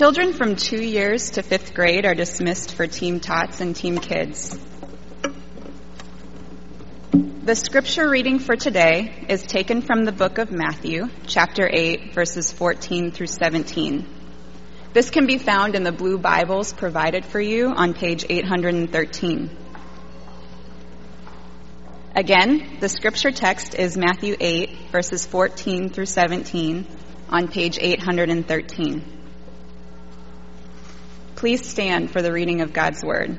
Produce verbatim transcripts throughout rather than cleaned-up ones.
Children from two years to fifth grade are dismissed for Team Tots and Team Kids. The scripture reading for today is taken from the book of Matthew, chapter eight, verses fourteen through seventeen. This can be found in the blue Bibles provided for you on page eight hundred thirteen. Again, the scripture text is Matthew eight, verses fourteen through seventeen on page eight hundred thirteen. Please stand for the reading of God's word.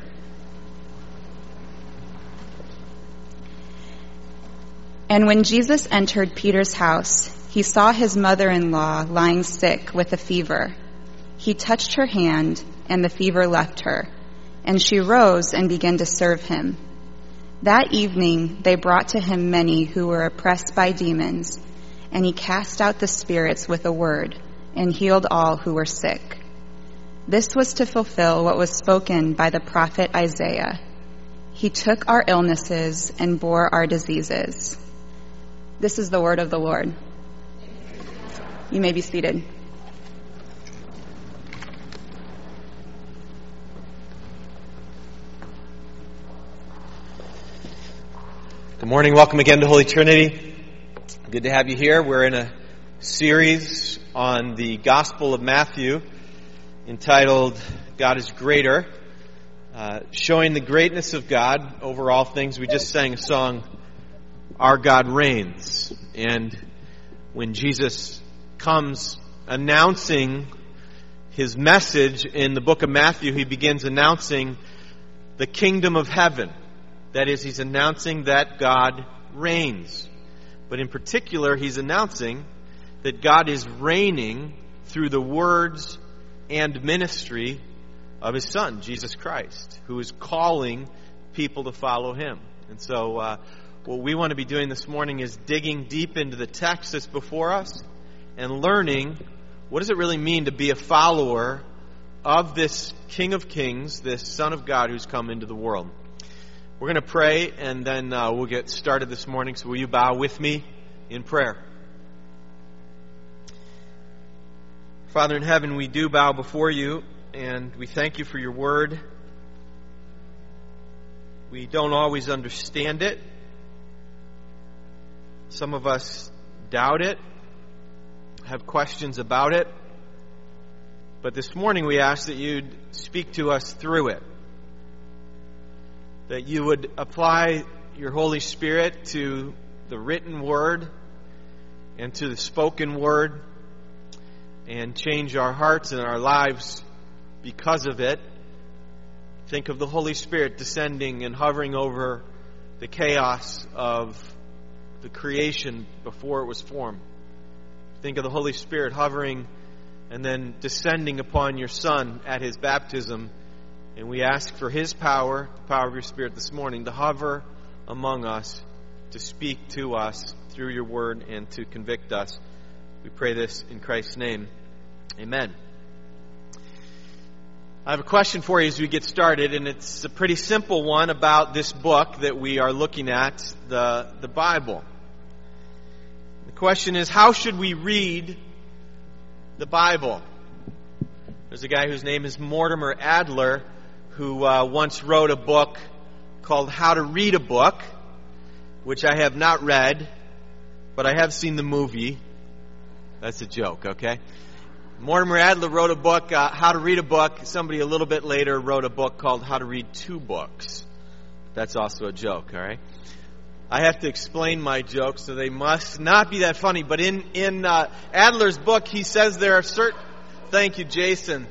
And when Jesus entered Peter's house, he saw his mother-in-law lying sick with a fever. He touched her hand, and the fever left her, and she rose and began to serve him. That evening they brought to him many who were oppressed by demons, and he cast out the spirits with a word, and healed all who were sick. This was to fulfill what was spoken by the prophet Isaiah. He took our illnesses and bore our diseases. This is the word of the Lord. You may be seated. Good morning. Welcome again to Holy Trinity. Good to have you here. We're in a series on the Gospel of Matthew entitled God is Greater, uh, showing the greatness of God over all things. We just sang a song, Our God Reigns. And when Jesus comes announcing his message in the book of Matthew, he begins announcing the kingdom of heaven. That is, he's announcing that God reigns. But in particular, he's announcing that God is reigning through the words and ministry of his Son, Jesus Christ, who is calling people to follow him. And so uh, what we want to be doing this morning is digging deep into the text that's before us and learning what does it really mean to be a follower of this King of Kings, this Son of God who's come into the world. We're going to pray, and then uh, we'll get started this morning. So will you bow with me in prayer? Father in heaven, we do bow before you, and we thank you for your word. We don't always understand it. Some of us doubt it, have questions about it. But this morning we ask that you'd speak to us through it. That you would apply your Holy Spirit to the written word and to the spoken word and change our hearts and our lives because of it. Think of the Holy Spirit descending and hovering over the chaos of the creation before it was formed. Think of the Holy Spirit hovering and then descending upon your Son at his baptism. And we ask for his power, the power of your Spirit this morning, to hover among us, to speak to us through your word and to convict us. We pray this in Christ's name. Amen. I have a question for you as we get started, and it's a pretty simple one about this book that we are looking at, the, the Bible. The question is, how should we read the Bible? There's a guy whose name is Mortimer Adler who uh, once wrote a book called How to Read a Book, which I have not read, but I have seen the movie. That's a joke, okay? Mortimer Adler wrote a book, uh, How to Read a Book. Somebody a little bit later wrote a book called How to Read Two Books. That's also a joke, all right? I have to explain my jokes, so they must not be that funny. But in, in uh, Adler's book, he says there are certain... Thank you, Jason.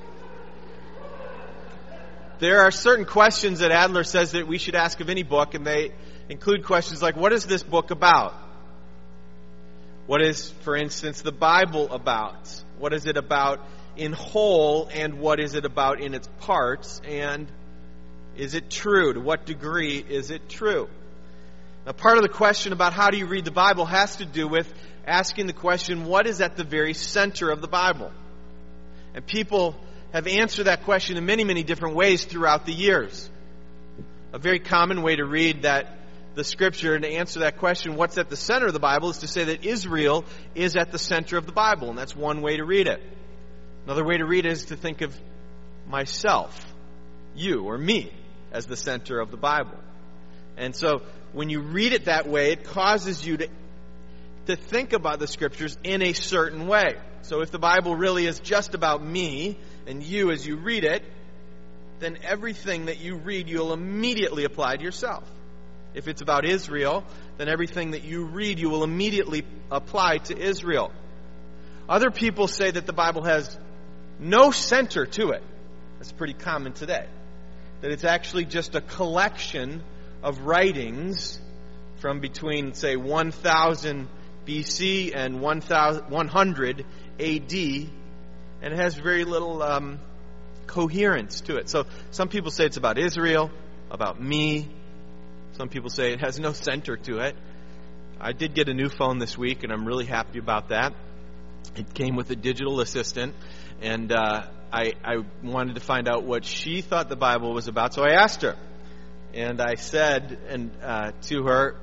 There are certain questions that Adler says that we should ask of any book, and they include questions like, what is this book about? What is, for instance, the Bible about? What is it about in whole, and what is it about in its parts? And is it true? To what degree is it true? Now, part of the question about how do you read the Bible has to do with asking the question, what is at the very center of the Bible? And people have answered that question in many, many different ways throughout the years. A very common way to read that the scripture and to answer that question, what's at the center of the Bible, is to say that Israel is at the center of the Bible, and that's one way to read it. Another way to read it is to think of myself, you or me, as the center of the Bible. And so when you read it that way, it causes you to, to think about the Scriptures in a certain way. So if the Bible really is just about me and you as you read it, then everything that you read you'll immediately apply to yourself. If it's about Israel, then everything that you read you will immediately apply to Israel. Other people say that the Bible has no center to it. That's pretty common today. That it's actually just a collection of writings from between, say, one thousand B C and one hundred A D, and it has very little um, coherence to it. So some people say it's about Israel, about me. Some people say it has no center to it. I did get a new phone this week, and I'm really happy about that. It came with a digital assistant, and uh, I, I wanted to find out what she thought the Bible was about, so I asked her. And I said and uh, to her,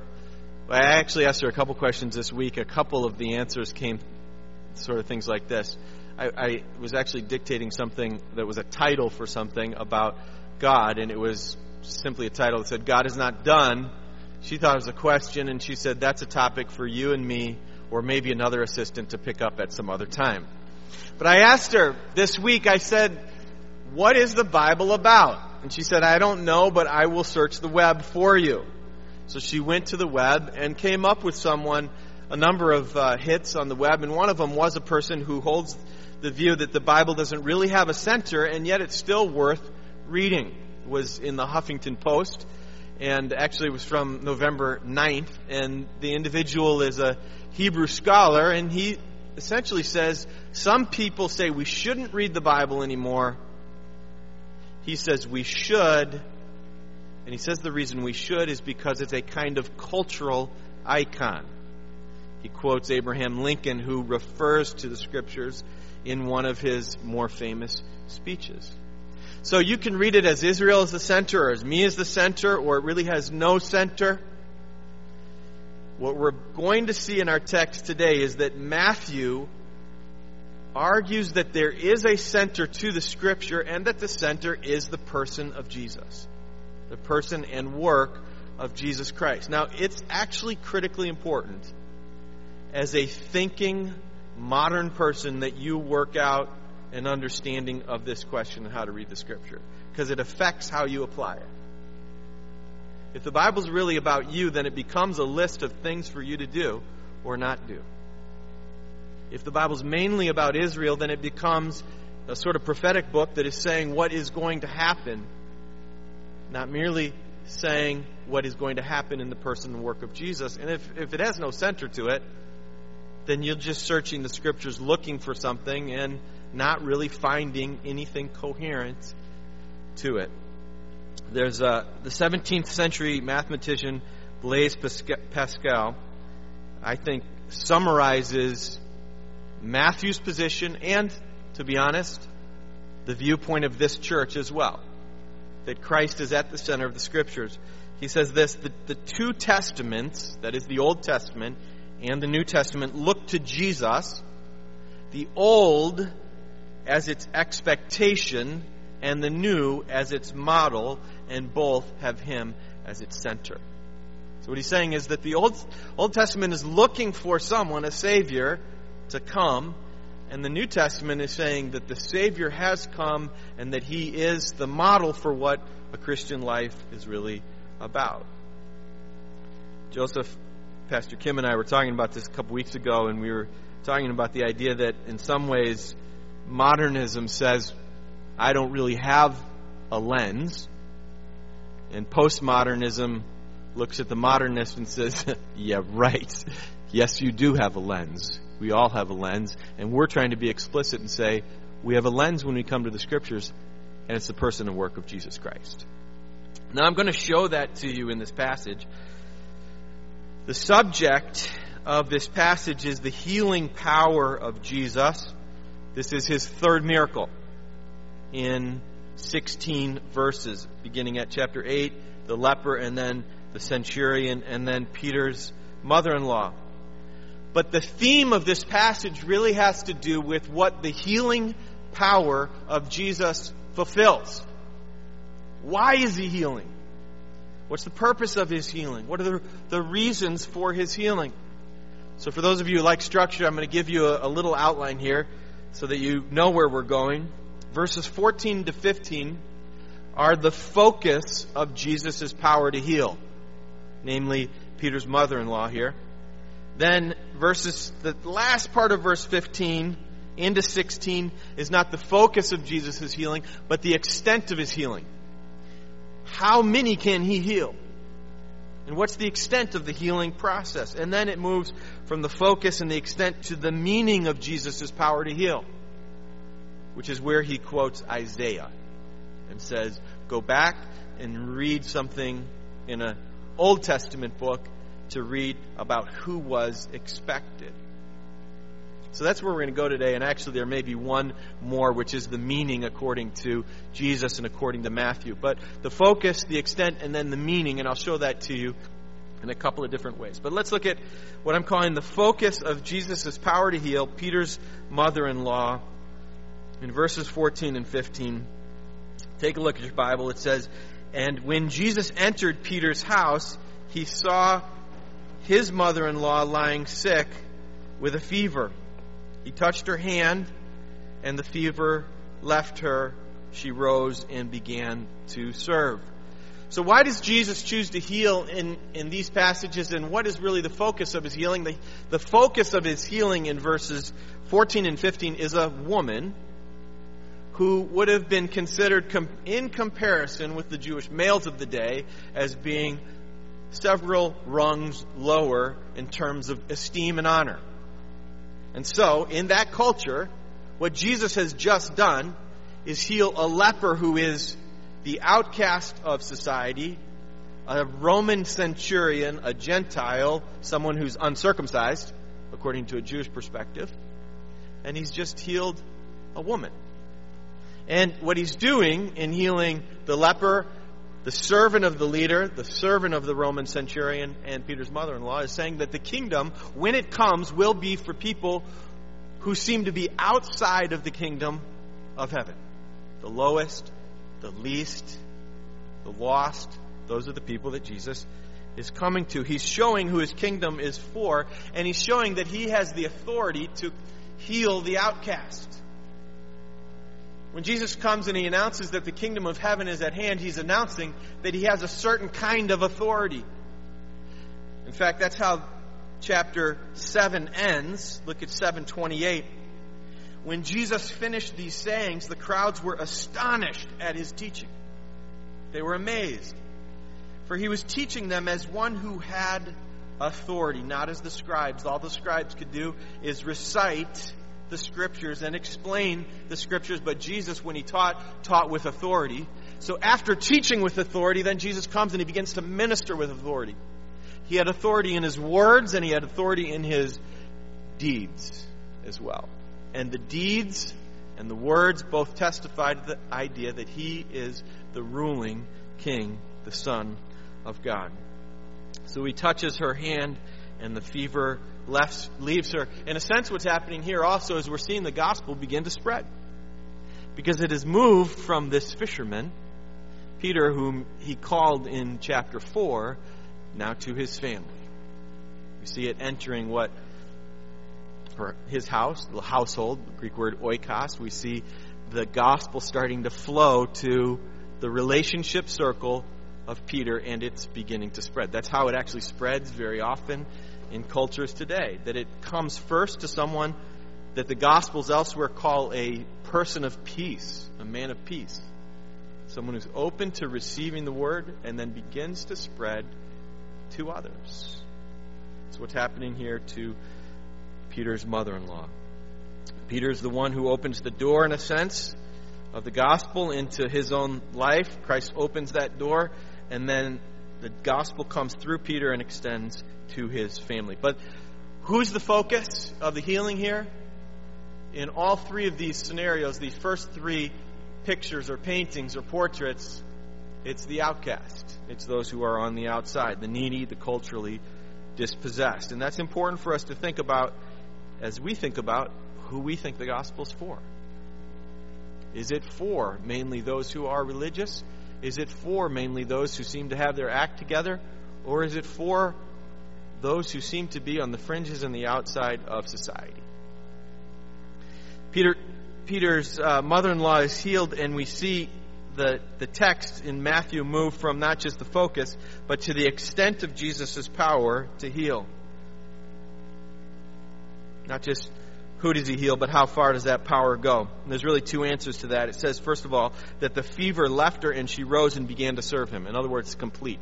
I actually asked her a couple questions this week. A couple of the answers came sort of things like this. I, I was actually dictating something that was a title for something about God, and it was simply a title that said, God is not done. She thought it was a question, and she said, that's a topic for you and me, or maybe another assistant to pick up at some other time. But I asked her this week, I said, what is the Bible about? And she said, I don't know, but I will search the web for you. So she went to the web and came up with someone, a number of uh, hits on the web, and one of them was a person who holds the view that the Bible doesn't really have a center, and yet it's still worth reading. It was in the Huffington Post, and actually it was from November ninth, and the individual is a Hebrew scholar, and he essentially says, some people say we shouldn't read the Bible anymore. He says we should, and he says the reason we should is because it's a kind of cultural icon. He quotes Abraham Lincoln, who refers to the Scriptures in one of his more famous speeches. So you can read it as Israel is the center, or as me as the center, or it really has no center. What we're going to see in our text today is that Matthew argues that there is a center to the Scripture, and that the center is the person of Jesus. The person and work of Jesus Christ. Now, it's actually critically important as a thinking, modern person that you work out an understanding of this question of how to read the Scripture, because it affects how you apply it. If the Bible's really about you, then it becomes a list of things for you to do or not do. If the Bible's mainly about Israel, then it becomes a sort of prophetic book that is saying what is going to happen, not merely saying what is going to happen in the person and work of Jesus. And if, if it has no center to it, then you're just searching the Scriptures looking for something and not really finding anything coherent to it. There's a, the seventeenth century mathematician Blaise Pascal, I think, summarizes Matthew's position and, to be honest, the viewpoint of this church as well. That Christ is at the center of the Scriptures. He says this, the, the two testaments, that is the Old Testament and the New Testament, look to Jesus, the Old as its expectation and the New as its model, and both have Him as its center. So what he's saying is that the Old, Old Testament is looking for someone, a Savior, to come, and the New Testament is saying that the Savior has come and that He is the model for what a Christian life is really about. Joseph, Pastor Kim and I were talking about this a couple weeks ago, and we were talking about the idea that in some ways modernism says, I don't really have a lens, and postmodernism looks at the modernist and says, yeah, right. Yes, you do have a lens. We all have a lens, and we're trying to be explicit and say we have a lens when we come to the Scriptures, and it's the person and work of Jesus Christ. Now, I'm going to show that to you in this passage. The subject of this passage is the healing power of Jesus. This is His third miracle in sixteen verses, beginning at chapter eight, the leper, and then the centurion, and then Peter's mother-in-law. But the theme of this passage really has to do with what the healing power of Jesus fulfills. Why is he healing? What's the purpose of his healing? What are the, the reasons for his healing? So for those of you who like structure, I'm going to give you a, a little outline here so that you know where we're going. Verses fourteen to fifteen are the focus of Jesus' power to heal, namely Peter's mother-in-law here. Then verses, the last part of verse fifteen into sixteen is not the focus of Jesus' healing, but the extent of his healing. How many can he heal? And what's the extent of the healing process? And then it moves from the focus and the extent to the meaning of Jesus' power to heal, which is where he quotes Isaiah and says, go back and read something in an Old Testament book to read about who was expected. So that's where we're going to go today, and actually there may be one more, which is the meaning according to Jesus and according to Matthew. But the focus, the extent, and then the meaning, and I'll show that to you in a couple of different ways. But let's look at what I'm calling the focus of Jesus' power to heal, Peter's mother-in-law, in verses fourteen and fifteen. Take a look at your Bible. It says, and when Jesus entered Peter's house, he saw his mother-in-law lying sick with a fever. He touched her hand, and the fever left her. She rose and began to serve. So why does Jesus choose to heal in, in these passages, and what is really the focus of his healing? The, the focus of his healing in verses fourteen and fifteen is a woman who would have been considered com- in comparison with the Jewish males of the day as being several rungs lower in terms of esteem and honor. And so, in that culture, what Jesus has just done is heal a leper who is the outcast of society, a Roman centurion, a Gentile, someone who's uncircumcised, according to a Jewish perspective, and he's just healed a woman. And what he's doing in healing the leper, the servant of the leader, the servant of the Roman centurion, and Peter's mother-in-law, is saying that the kingdom, when it comes, will be for people who seem to be outside of the kingdom of heaven. The lowest, the least, the lost, those are the people that Jesus is coming to. He's showing who his kingdom is for, and he's showing that he has the authority to heal the outcast. When Jesus comes and he announces that the kingdom of heaven is at hand, he's announcing that he has a certain kind of authority. In fact, that's how chapter seven ends. Look at seven twenty-eight. When Jesus finished these sayings, the crowds were astonished at his teaching. They were amazed, for he was teaching them as one who had authority, not as the scribes. All the scribes could do is recite the scriptures and explain the scriptures, but Jesus, when he taught, taught with authority. So after teaching with authority, then Jesus comes and he begins to minister with authority. He had authority in his words, and he had authority in his deeds as well. And the deeds and the words both testify to the idea that he is the ruling king, the Son of God. So he touches her hand, and the fever left, leaves her. In a sense, what's happening here also is we're seeing the gospel begin to spread, because it has moved from this fisherman, Peter, whom he called in chapter four, now to his family. We see it entering what her, his house, the household, the Greek word oikos. We see the gospel starting to flow to the relationship circle of Peter, and it's beginning to spread. That's how it actually spreads very often in cultures today, that it comes first to someone that the Gospels elsewhere call a person of peace, a man of peace, someone who's open to receiving the word and then begins to spread to others. That's what's happening here to Peter's mother-in-law. Peter's the one who opens the door, in a sense, of the gospel into his own life. Christ opens that door, and then the gospel comes through Peter and extends to his family. But who's the focus of the healing here? In all three of these scenarios, these first three pictures or paintings or portraits, it's the outcast. It's those who are on the outside, the needy, the culturally dispossessed. And that's important for us to think about as we think about who we think the gospel's for. Is it for mainly those who are religious? Is it for mainly those who seem to have their act together? Or is it for those who seem to be on the fringes and the outside of society? Peter, Peter's uh, mother-in-law is healed, and we see the, the text in Matthew move from not just the focus, but to the extent of Jesus' power to heal. Not just who does he heal, but how far does that power go? And there's really two answers to that. It says, first of all, that the fever left her and she rose and began to serve him. In other words, complete.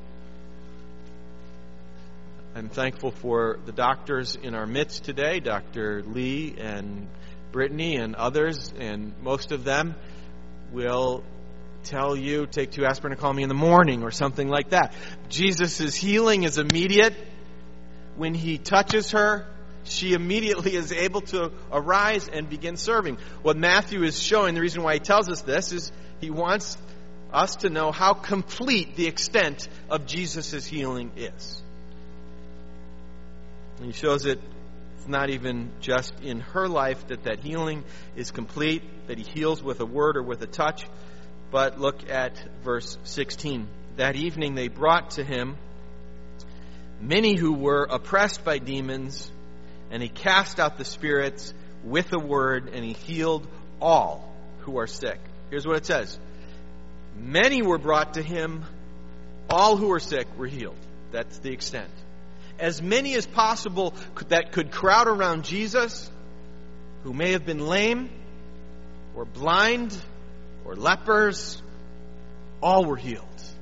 I'm thankful for the doctors in our midst today, Doctor Lee and Brittany and others, and most of them will tell you, take two aspirin and call me in the morning or something like that. Jesus' healing is immediate. When he touches her, she immediately is able to arise and begin serving. What Matthew is showing, the reason why he tells us this, is he wants us to know how complete the extent of Jesus' healing is. And he shows it it's not even just in her life that that healing is complete, that he heals with a word or with a touch. But look at verse sixteen. That evening they brought to him many who were oppressed by demons, and he cast out the spirits with a word, and he healed all who are sick. Here's what it says. Many were brought to him. All who were sick were healed. That's the extent. As many as possible that could crowd around Jesus, who may have been lame or blind or lepers, all were healed.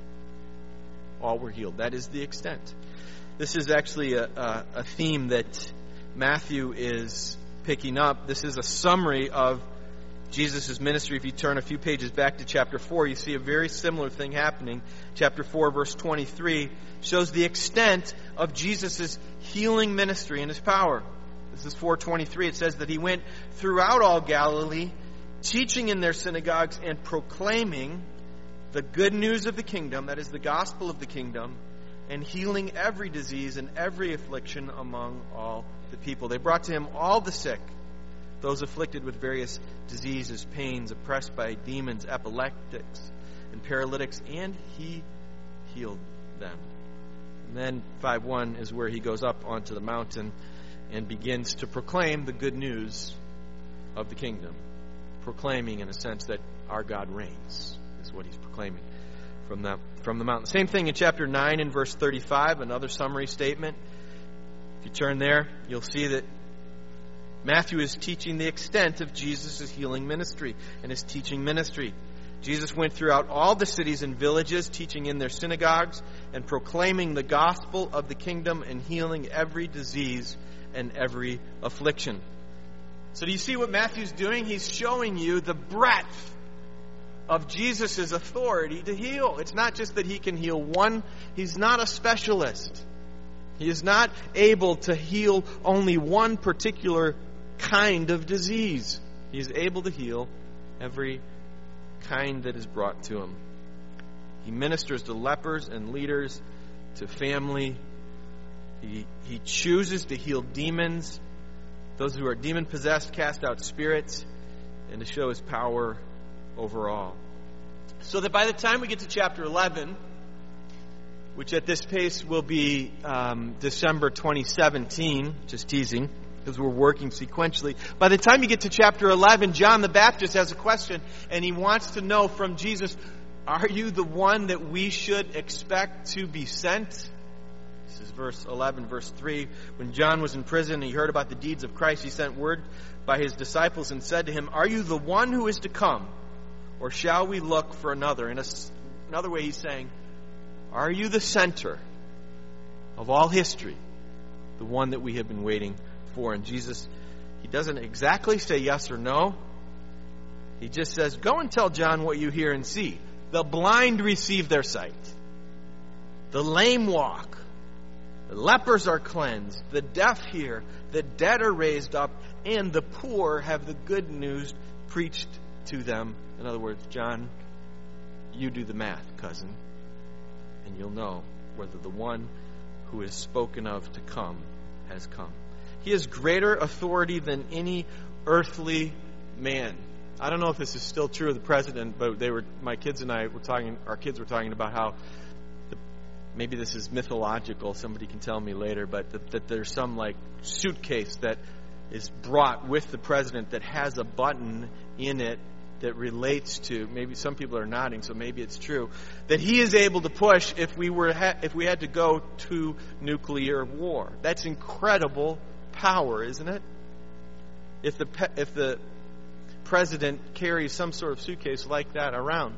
All were healed. That is the extent. This is actually a, a, a theme that Matthew is picking up. This is a summary of Jesus' ministry. If you turn a few pages back to chapter four, you see a very similar thing happening. Chapter four, verse twenty-three, shows the extent of Jesus' healing ministry and his power. This is four twenty-three. It says that he went throughout all Galilee, teaching in their synagogues and proclaiming the good news of the kingdom, that is the gospel of the kingdom, and healing every disease and every affliction among all the people. They brought to him all the sick, those afflicted with various diseases, pains, oppressed by demons, epileptics, and paralytics, and he healed them. And then five one is where he goes up onto the mountain and begins to proclaim the good news of the kingdom. Proclaiming, in a sense, that our God reigns, is what he's proclaiming from the, from the mountain. Same thing in chapter nine and verse thirty-five, another summary statement. If you turn there, you'll see that Matthew is teaching the extent of Jesus' healing ministry and his teaching ministry. Jesus went throughout all the cities and villages, teaching in their synagogues and proclaiming the gospel of the kingdom and healing every disease and every affliction. So do you see what Matthew's doing? He's showing you the breadth of Jesus' authority to heal. It's not just that he can heal one. He's not a specialist. He is not able to heal only one particular kind of disease. He is able to heal every kind that is brought to him. He ministers to lepers and leaders, to family. He, he chooses to heal demons, those who are demon-possessed, cast out spirits, and to show his power over all. So that by the time we get to chapter eleven, which at this pace will be um, December twenty seventeen, just teasing, because we're working sequentially. By the time you get to chapter eleven, John the Baptist has a question, and he wants to know from Jesus, are you the one that we should expect to be sent? This is verse eleven, verse three. When John was in prison and he heard about the deeds of Christ, he sent word by his disciples and said to him, are you the one who is to come, or shall we look for another? In a, another way, he's saying, are you the center of all history, the one that we have been waiting for? And Jesus, he doesn't exactly say yes or no. He just says, go and tell John what you hear and see. The blind receive their sight. The lame walk. The lepers are cleansed. The deaf hear. The dead are raised up. And the poor have the good news preached to them. In other words, John, you do the math, cousin, and you'll know whether the one who is spoken of to come has come. He has greater authority than any earthly man. I don't know if this is still true of the president, but they were my kids and I were talking. Our kids were talking about how the, maybe this is mythological. Somebody can tell me later, but that, that there's some like suitcase that is brought with the president that has a button in it that relates to, maybe some people are nodding, so maybe it's true, that he is able to push if we were ha- if we had to go to nuclear war. That's incredible power, isn't it? If the pe- if the president carries some sort of suitcase like that around.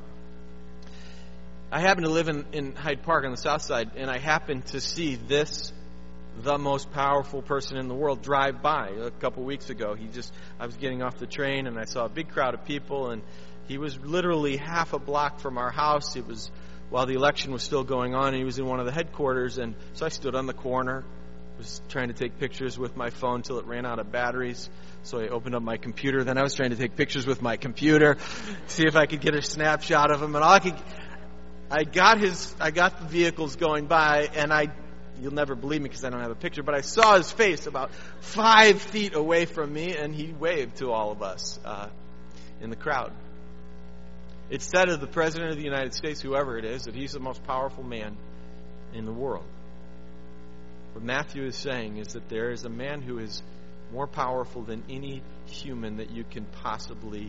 I happen to live in, in Hyde Park on the south side, and I happened to see this, the most powerful person in the world, drive by a couple weeks ago. He just, I was getting off the train, and I saw a big crowd of people, and he was literally half a block from our house. It was while the election was still going on, and he was in one of the headquarters, and so I stood on the corner, was trying to take pictures with my phone till it ran out of batteries. So I opened up my computer. Then I was trying to take pictures with my computer, see if I could get a snapshot of him. And all I could, I got his, I got the vehicles going by, and I, you'll never believe me because I don't have a picture, but I saw his face about five feet away from me, and he waved to all of us uh, in the crowd. It's said of the President of the United States, whoever it is, that he's the most powerful man in the world. What Matthew is saying is that there is a man who is more powerful than any human that you can possibly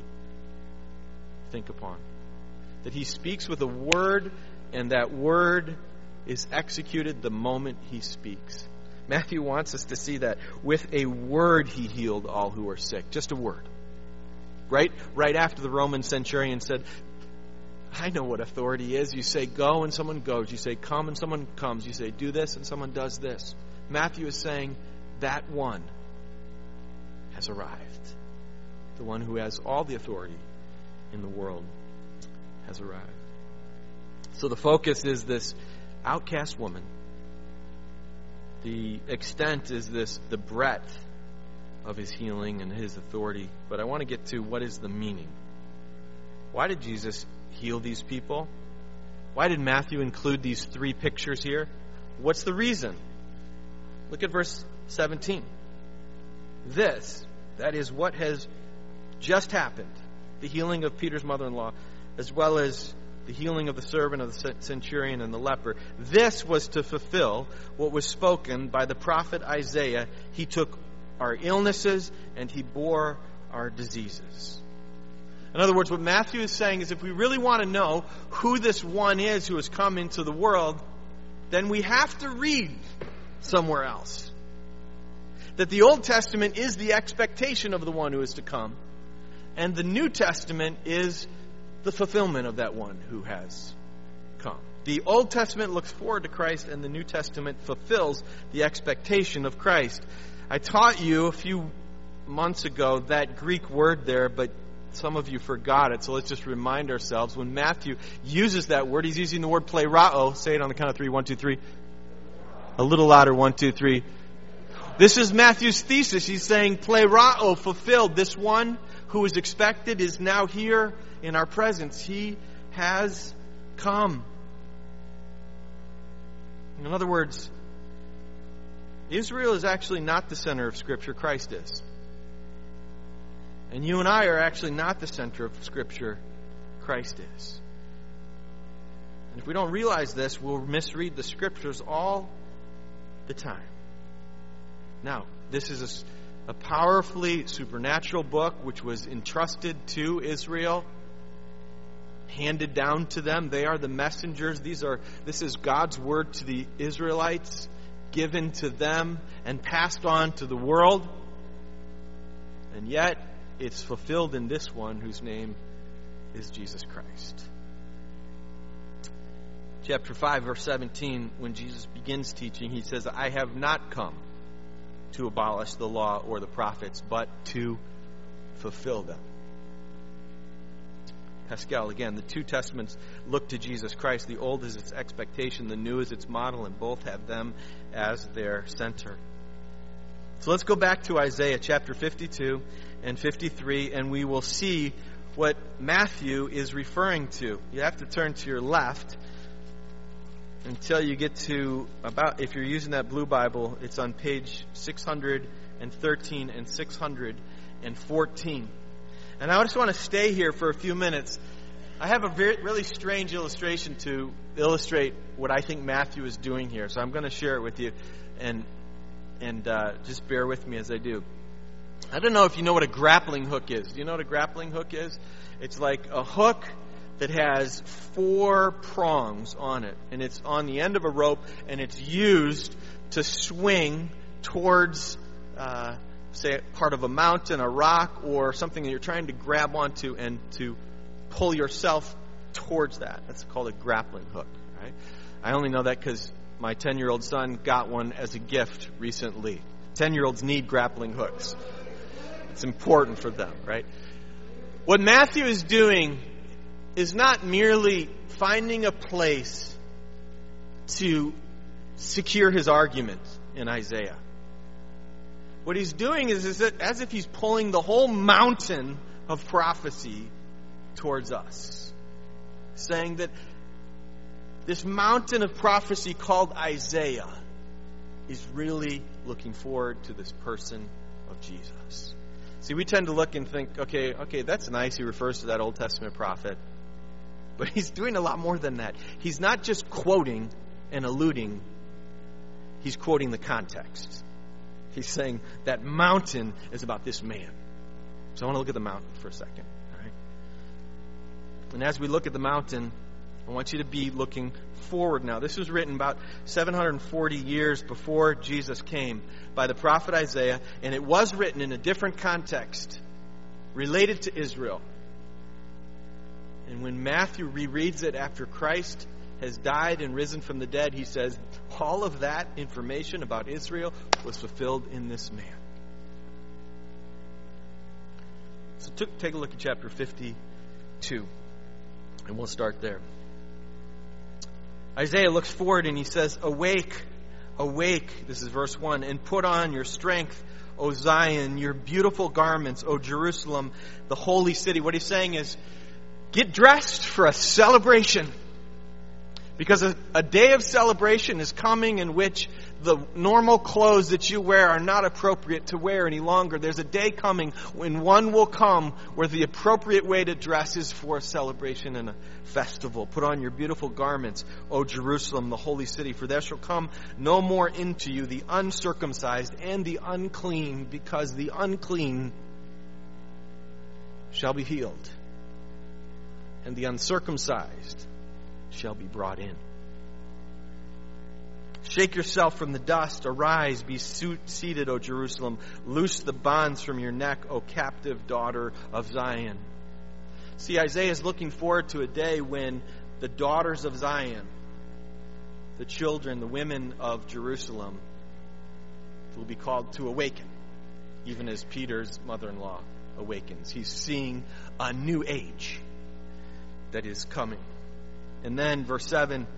think upon. That he speaks with a word, and that word is executed the moment he speaks. Matthew wants us to see that with a word he healed all who are sick. Just a word. Right? Right after the Roman centurion said, I know what authority is. You say go and someone goes. You say come and someone comes. You say do this and someone does this. Matthew is saying that one has arrived. The one who has all the authority in the world has arrived. So the focus is this outcast woman. The extent is this, the breadth of his healing and his authority. But I want to get to what is the meaning. Why did Jesus heal these people? Why did Matthew include these three pictures here? What's the reason? Look at verse seventeen. This, that is what has just happened, the healing of Peter's mother-in-law, as well as the healing of the servant of the centurion and the leper. This was to fulfill what was spoken by the prophet Isaiah. He took our illnesses and he bore our diseases. In other words, what Matthew is saying is if we really want to know who this one is who has come into the world, then we have to read somewhere else. That the Old Testament is the expectation of the one who is to come, and the New Testament is the fulfillment of that one who has come. The Old Testament looks forward to Christ, and the New Testament fulfills the expectation of Christ. I taught you a few months ago that Greek word there, but some of you forgot it, so let's just remind ourselves. When Matthew uses that word, he's using the word plerao. Say it on the count of three. One, two, three. A little louder. One, two, three. This is Matthew's thesis. He's saying plerao, fulfilled. This one who is expected is now here in our presence. He has come. In other words, Israel is actually not the center of Scripture. Christ is. And you and I are actually not the center of Scripture. Christ is. And if we don't realize this, we'll misread the Scriptures all the time. Now, this is a, a powerfully supernatural book which was entrusted to Israel, handed down to them. They are the messengers. These are this is God's word to the Israelites, given to them and passed on to the world. And yet, it's fulfilled in this one whose name is Jesus Christ. Chapter five, verse seventeen, when Jesus begins teaching, he says, I have not come to abolish the law or the prophets, but to fulfill them. Pascal, again, the two testaments look to Jesus Christ. The old is its expectation, the new is its model, and both have them as their center. So let's go back to Isaiah chapter fifty-two and fifty-three, and we will see what Matthew is referring to. You have to turn to your left until you get to about, if you're using that blue Bible, it's on page six hundred thirteen and six hundred fourteen. And I just want to stay here for a few minutes. I have a very, really strange illustration to illustrate what I think Matthew is doing here. So I'm going to share it with you, and and uh, just bear with me as I do. I don't know if you know what a grappling hook is. Do you know what a grappling hook is? It's like a hook that has four prongs on it, and it's on the end of a rope, and it's used to swing towards, uh, say, part of a mountain, a rock, or something that you're trying to grab onto and to pull yourself towards that. That's called a grappling hook, right? I only know that because my ten-year-old son got one as a gift recently. ten-year-olds need grappling hooks. It's important for them, right? What Matthew is doing is not merely finding a place to secure his argument in Isaiah. What he's doing is, is that as if he's pulling the whole mountain of prophecy towards us, saying that this mountain of prophecy called Isaiah is really looking forward to this person of Jesus. See, we tend to look and think, okay, okay, that's nice. He refers to that Old Testament prophet. But he's doing a lot more than that. He's not just quoting and alluding. He's quoting the context. He's saying that mountain is about this man. So I want to look at the mountain for a second. All right? And as we look at the mountain, I want you to be looking forward now. This was written about seven hundred forty years before Jesus came by the prophet Isaiah, and it was written in a different context related to Israel. And when Matthew rereads it after Christ has died and risen from the dead, he says, all of that information about Israel was fulfilled in this man. So take a look at chapter fifty-two, and we'll start there. Isaiah looks forward and he says, awake, awake, this is verse one, and put on your strength, O Zion, your beautiful garments, O Jerusalem, the holy city. What he's saying is, get dressed for a celebration. Because a, a day of celebration is coming in which the normal clothes that you wear are not appropriate to wear any longer. There's a day coming when one will come where the appropriate way to dress is for a celebration and a festival. Put on your beautiful garments, O Jerusalem, the holy city, for there shall come no more into you the uncircumcised and the unclean, because the unclean shall be healed, and the uncircumcised shall be brought in. Shake yourself from the dust. Arise, be seated, O Jerusalem. Loose the bonds from your neck, O captive daughter of Zion. See, Isaiah is looking forward to a day when the daughters of Zion, the children, the women of Jerusalem, will be called to awaken, even as Peter's mother-in-law awakens. He's seeing a new age that is coming. And then, verse seven,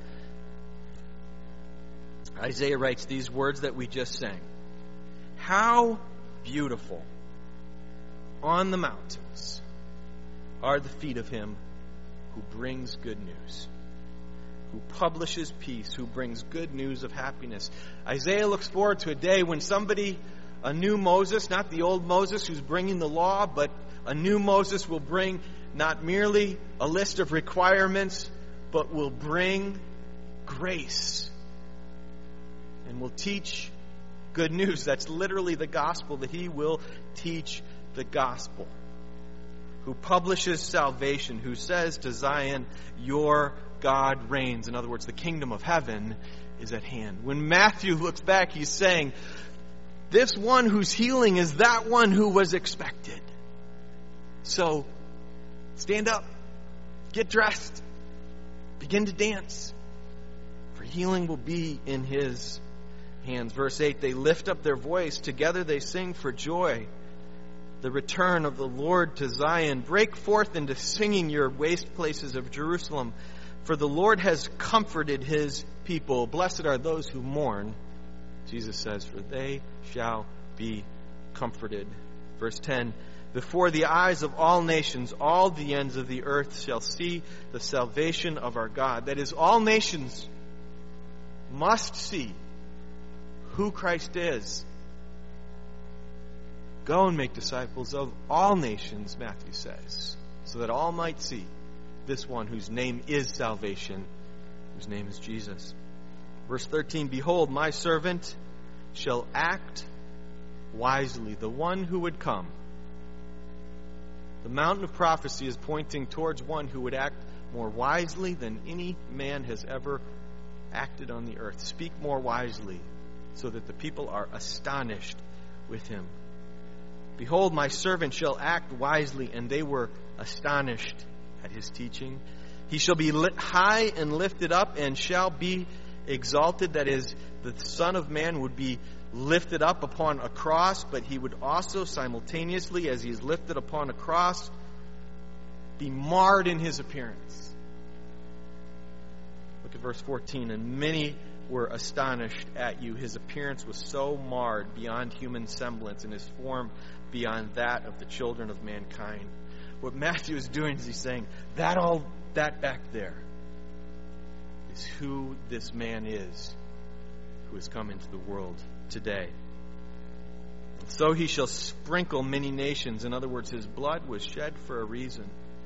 Isaiah writes these words that we just sang. How beautiful on the mountains are the feet of him who brings good news, who publishes peace, who brings good news of happiness. Isaiah looks forward to a day when somebody, a new Moses, not the old Moses who's bringing the law, but a new Moses will bring not merely a list of requirements, but will bring grace and will teach good news. That's literally the gospel, that he will teach the gospel. Who publishes salvation, who says to Zion, your God reigns. In other words, the kingdom of heaven is at hand. When Matthew looks back, he's saying, this one who's healing is that one who was expected. So, stand up, get dressed, begin to dance, for healing will be in his hands. Verse eight, they lift up their voice, together they sing for joy, the return of the Lord to Zion. Break forth into singing, your waste places of Jerusalem, for the Lord has comforted his people. Blessed are those who mourn, Jesus says, for they shall be comforted. Verse ten, before the eyes of all nations, all the ends of the earth shall see the salvation of our God. That is, all nations must see who Christ is. Go and make disciples of all nations, Matthew says, so that all might see this one whose name is salvation, whose name is Jesus. Verse thirteen, behold, my servant shall act wisely, the one who would come. The mountain of prophecy is pointing towards one who would act more wisely than any man has ever acted on the earth. Speak more wisely, so that the people are astonished with him. Behold, my servant shall act wisely, and they were astonished at his teaching. He shall be lit high and lifted up, and shall be exalted. That is, the Son of Man would be lifted up upon a cross, but he would also simultaneously, as he is lifted upon a cross, be marred in his appearance. Look at verse fourteen. And many were astonished at you. His appearance was so marred beyond human semblance, and his form beyond that of the children of mankind. What Matthew is doing is he's saying, that all that back there is who this man is who has come into the world today. And so he shall sprinkle many nations. In other words, his blood was shed for a reason.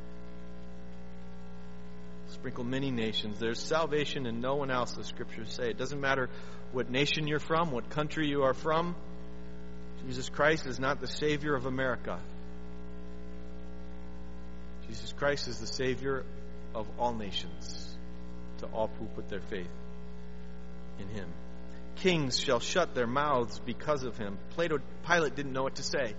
Sprinkle many nations. There's salvation in no one else, the scriptures say. It doesn't matter what nation you're from, what country you are from. Jesus Christ is not the Savior of America. Jesus Christ is the Savior of all nations, to all who put their faith in him. Kings shall shut their mouths because of him. Plato, Pilate didn't know what to say.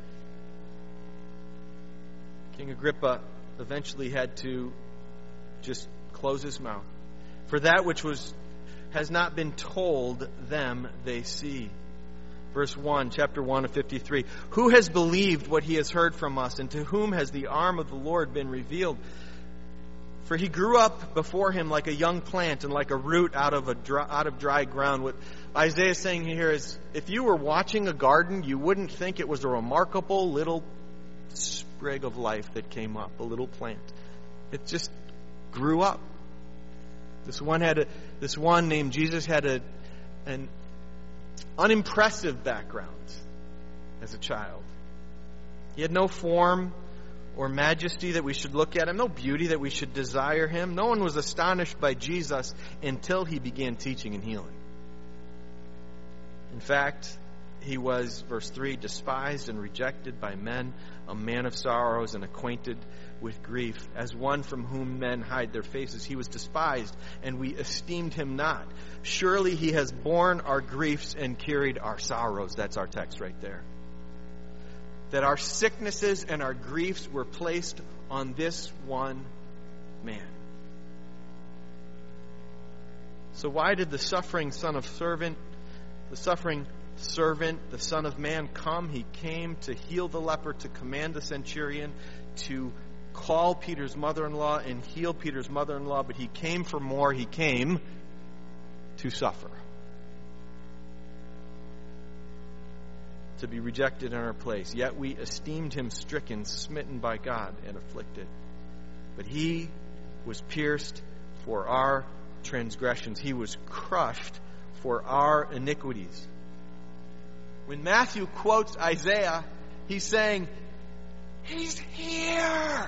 King Agrippa eventually had to just close his mouth. For that which was has not been told them, they see. Verse one, chapter one of fifty-three. Who has believed what he has heard from us, and to whom has the arm of the Lord been revealed? For he grew up before him like a young plant and like a root out of a dry, out of dry ground. What Isaiah is saying here is, if you were watching a garden, you wouldn't think it was a remarkable little sprig of life that came up, a little plant. It just grew up. This one had a, this one named Jesus had a, an unimpressive background as a child. He had no form or majesty that we should look at him, no beauty that we should desire him. No one was astonished by Jesus until he began teaching and healing. In fact, he was, verse three, despised and rejected by men, a man of sorrows and acquainted with grief. As one from whom men hide their faces, he was despised, and we esteemed him not. Surely he has borne our griefs and carried our sorrows. That's our text right there. That our sicknesses and our griefs were placed on this one man. So why did the suffering son of servant, the suffering servant, the Son of Man, come? He came to heal the leper, to command the centurion, to call Peter's mother-in-law and heal Peter's mother-in-law, but he came for more. He came to suffer. To be rejected in our place. Yet we esteemed him stricken, smitten by God, and afflicted. But he was pierced for our transgressions. He was crushed for our iniquities. When Matthew quotes Isaiah, he's saying, he's here.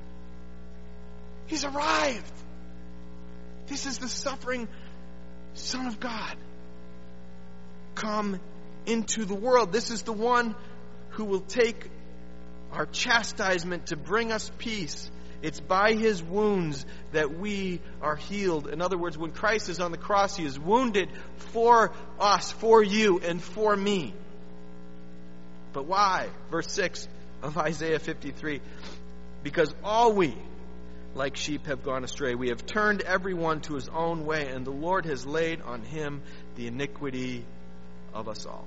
He's arrived. This is the suffering Son of God come into the world. This is the one who will take our chastisement to bring us peace. It's by his wounds that we are healed. In other words, when Christ is on the cross, he is wounded for us, for you, and for me. But why? Verse six of Isaiah fifty-three. Because all we, like sheep, have gone astray. We have turned everyone to his own way, and the Lord has laid on him the iniquity of us all.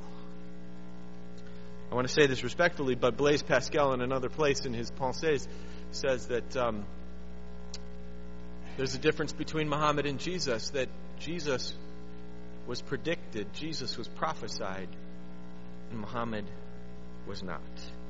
I want to say this respectfully, but Blaise Pascal in another place in his Pensées says that um, there's a difference between Muhammad and Jesus, that Jesus was predicted, Jesus was prophesied, and Muhammad was not.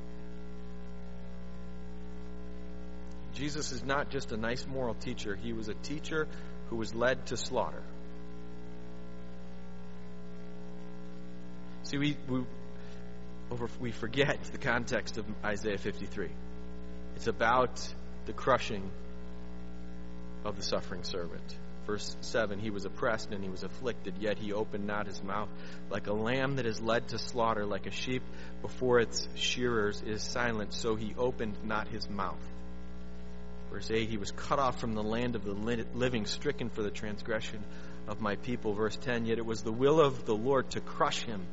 Jesus is not just a nice moral teacher. He was a teacher who was led to slaughter. See, we, we over, we forget the context of Isaiah fifty-three. It's about the crushing of the suffering servant. Verse seven, he was oppressed and he was afflicted, yet he opened not his mouth. Like a lamb that is led to slaughter, like a sheep before its shearers is silent, so he opened not his mouth. Verse eight, he was cut off from the land of the living, stricken for the transgression of my people. Verse ten, yet it was the will of the Lord to crush him.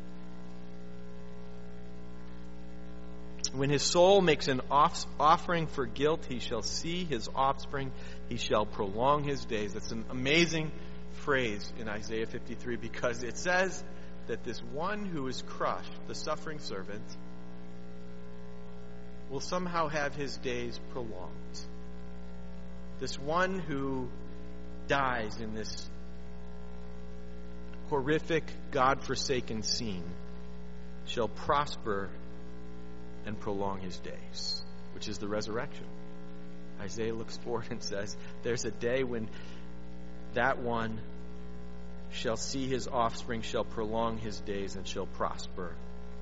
When his soul makes an off- offering for guilt, he shall see his offspring. He shall prolong his days. That's an amazing phrase in Isaiah fifty-three, because it says that this one who is crushed, the suffering servant, will somehow have his days prolonged. This one who dies in this horrific, God-forsaken scene shall prosper and prolong his days, which is the resurrection. Isaiah looks forward and says, there's a day when that one shall see his offspring, shall prolong his days, and shall prosper.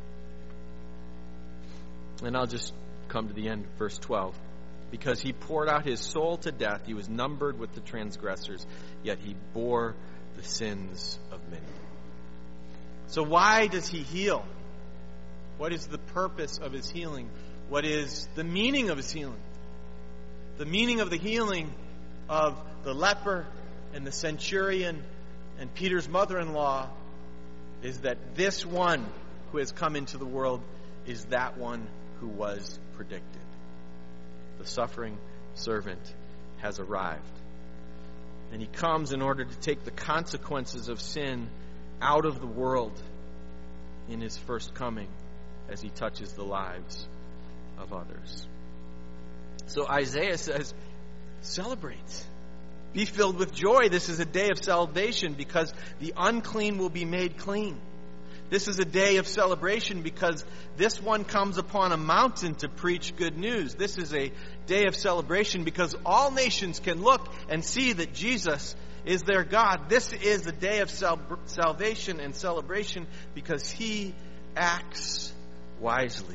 And I'll just come to the end, verse twelve. Because he poured out his soul to death, he was numbered with the transgressors, yet he bore the sins of many. So why does he heal? What is the purpose of his healing? What is the meaning of his healing? The meaning of the healing of the leper and the centurion and Peter's mother-in-law is that this one who has come into the world is that one who was predicted. The suffering servant has arrived. And he comes in order to take the consequences of sin out of the world in his first coming, as he touches the lives of others. So Isaiah says, celebrate. Be filled with joy. This is a day of salvation because the unclean will be made clean. This is a day of celebration because this one comes upon a mountain to preach good news. This is a day of celebration because all nations can look and see that Jesus is their God. This is a day of sal- salvation and celebration because he acts wisely.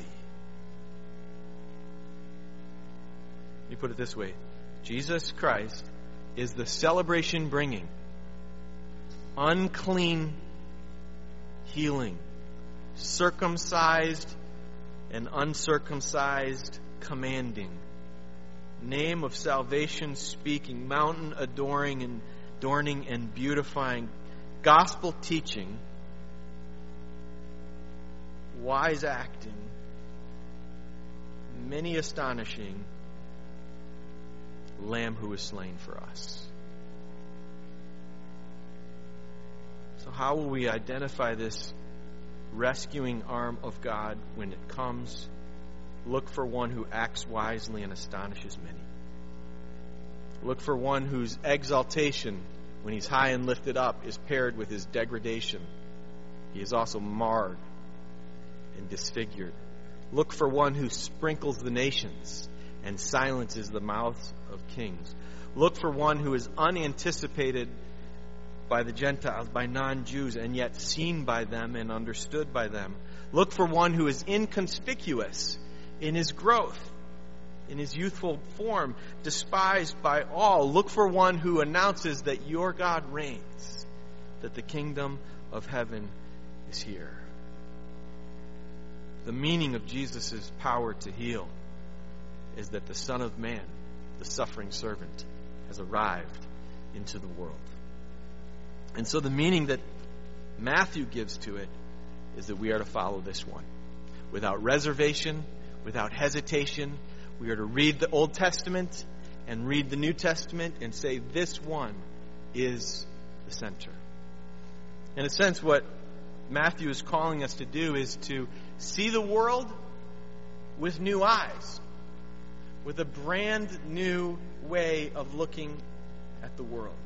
Let me put it this way. Jesus Christ is the celebration bringing, unclean healing, circumcised and uncircumcised commanding, name of salvation speaking, mountain adoring and adorning and beautifying, gospel teaching, wise acting, many astonishing Lamb who was slain for us. So how will we identify this rescuing arm of God when it comes? Look for one who acts wisely and astonishes many. Look for one whose exaltation, when he's high and lifted up, is paired with his degradation. He is also marred and disfigured. Look for one who sprinkles the nations and silences the mouths of kings. Look for one who is unanticipated by the Gentiles, by non-Jews, and yet seen by them and understood by them. Look for one who is inconspicuous in his growth, in his youthful form, despised by all. Look for one who announces that your God reigns, that the kingdom of heaven is here. The meaning of Jesus' power to heal is that the Son of Man, the suffering servant, has arrived into the world. And so the meaning that Matthew gives to it is that we are to follow this one. Without reservation, without hesitation, we are to read the Old Testament and read the New Testament and say this one is the center. In a sense, what Matthew is calling us to do is to see the world with new eyes, with a brand new way of looking at the world.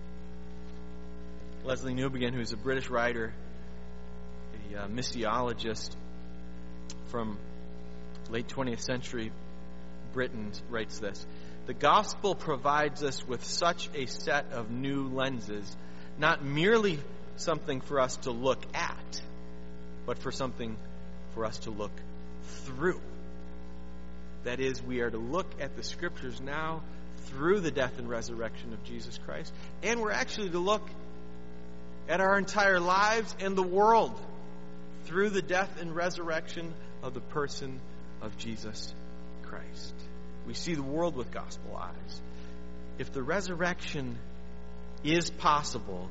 Leslie Newbigin, who's a British writer, a uh, missiologist from late twentieth century Britain, writes this: the gospel provides us with such a set of new lenses, not merely something for us to look at, but for something for us to look through. That is, we are to look at the Scriptures now through the death and resurrection of Jesus Christ. And we're actually to look at our entire lives and the world through the death and resurrection of the person of Jesus Christ. We see the world with gospel eyes. If the resurrection is possible,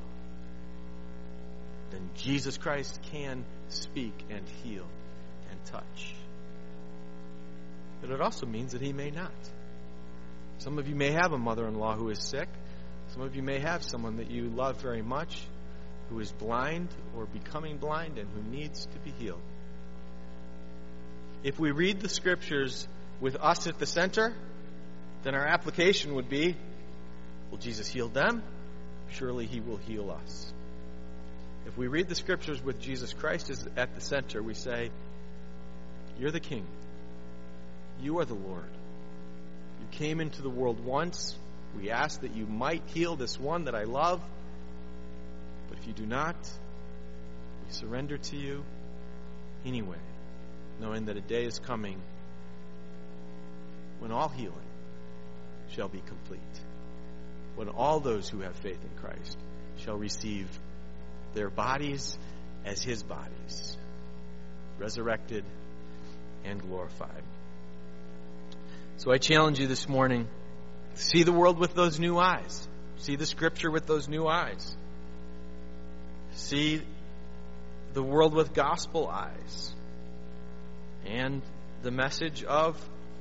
then Jesus Christ can speak and heal and touch. But it also means that he may not. Some of you may have a mother-in-law who is sick. Some of you may have someone that you love very much who is blind or becoming blind and who needs to be healed. If we read the Scriptures with us at the center, then our application would be, will Jesus heal them? Surely he will heal us. If we read the Scriptures with Jesus Christ as at the center, we say, you're the King. You are the Lord. You came into the world once. We ask that you might heal this one that I love. But if you do not, we surrender to you anyway, knowing that a day is coming when all healing shall be complete, when all those who have faith in Christ shall receive their bodies as his bodies, resurrected and glorified. So I challenge you this morning, see the world with those new eyes. See the Scripture with those new eyes. See the world with gospel eyes. And the message of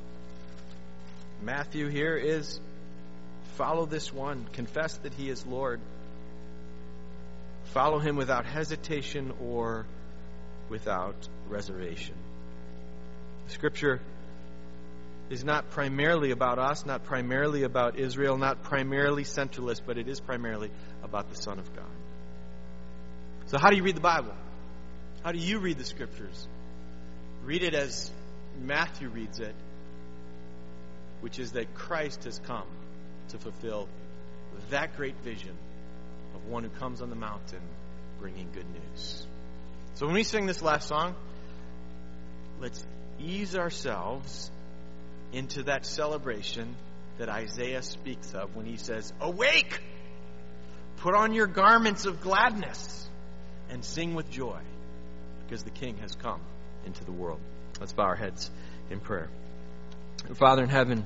Matthew here is, follow this one. Confess that he is Lord. Follow him without hesitation or without reservation. Scripture is not primarily about us, not primarily about Israel, not primarily centralist, but it is primarily about the Son of God. So how do you read the Bible? How do you read the Scriptures? Read it as Matthew reads it, which is that Christ has come to fulfill that great vision of one who comes on the mountain bringing good news. So when we sing this last song, let's ease ourselves into that celebration that Isaiah speaks of when he says, awake! Put on your garments of gladness and sing with joy, because the King has come into the world. Let's bow our heads in prayer. Father in heaven,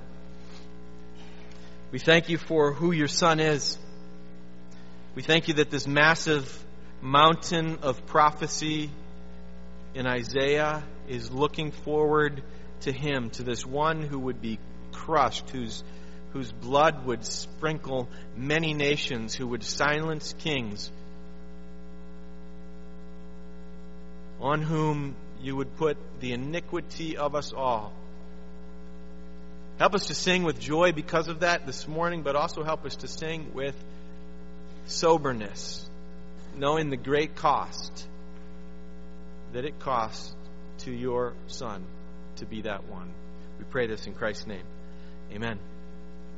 we thank you for who your Son is. We thank you that this massive mountain of prophecy in Isaiah is looking forward to him, to this one who would be crushed, whose, whose blood would sprinkle many nations, who would silence kings, on whom you would put the iniquity of us all. Help us to sing with joy because of that this morning, but also help us to sing with soberness, knowing the great cost that it cost to your Son to be that one. We pray this in Christ's name. Amen.